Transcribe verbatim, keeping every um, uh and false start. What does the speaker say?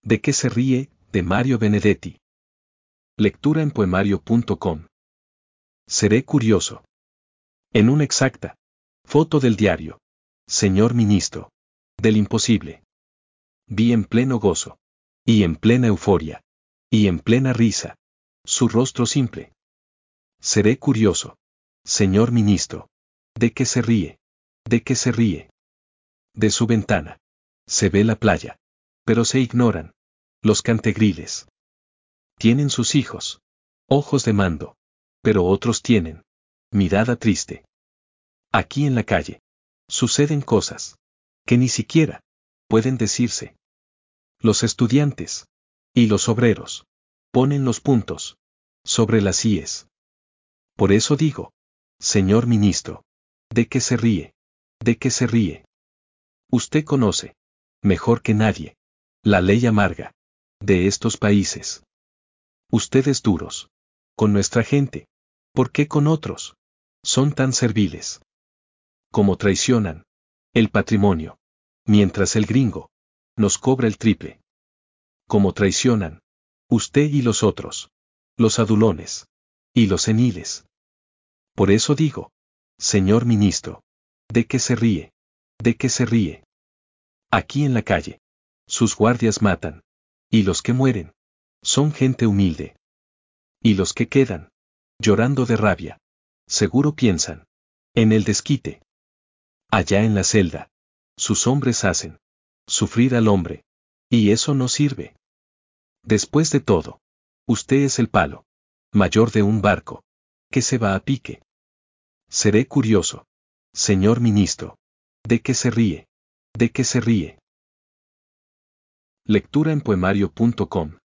¿De qué se ríe? De Mario Benedetti. Lectura en poemario punto com. Seré curioso. En una exacta foto del diario. Señor ministro. Del imposible. Vi en pleno gozo. Y en plena euforia. Y en plena risa. Su rostro simple. Seré curioso. Señor ministro. ¿De qué se ríe? ¿De qué se ríe? De su ventana. Se ve la playa. Pero se ignoran los cantegriles. Tienen sus hijos ojos de mando. Pero otros tienen mirada triste. Aquí en la calle suceden cosas que ni siquiera pueden decirse. Los estudiantes y los obreros ponen los puntos sobre las íes. Por eso digo, señor ministro, ¿de qué se ríe? ¿De qué se ríe? Usted conoce mejor que nadie la ley amarga de estos países. Ustedes duros con nuestra gente, ¿por qué con otros son tan serviles? Como traicionan el patrimonio, mientras el gringo nos cobra el triple. Como traicionan usted y los otros, los adulones y los seniles. Por eso digo, señor ministro, ¿de qué se ríe? ¿De qué se ríe? Aquí en la calle sus guardias matan, y los que mueren son gente humilde. Y los que quedan llorando de rabia, seguro piensan en el desquite. Allá en la celda, sus hombres hacen sufrir al hombre, y eso no sirve. Después de todo, usted es el palo mayor de un barco que se va a pique. Seré curioso, señor ministro, ¿de qué se ríe? ¿De qué se ríe? Lectura en poemario punto com.